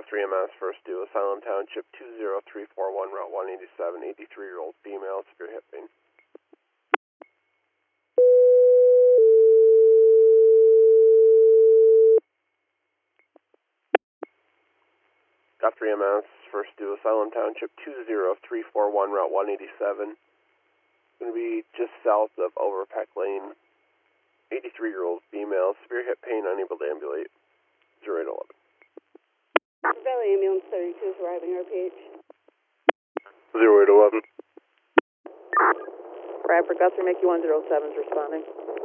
Guthrie MS, first due, Asylum Township 20341, Route 187, 83-year-old female, severe hip pain. Guthrie MS, first due, Asylum Township 20341, Route 187. Going to be just south of Overpeck Lane. 83-year-old female, severe hip pain, unable to ambulate. 0811. Valley Ambulance 32 is arriving, RPH. 0811. Bradford Guthrie, make you 107 is responding.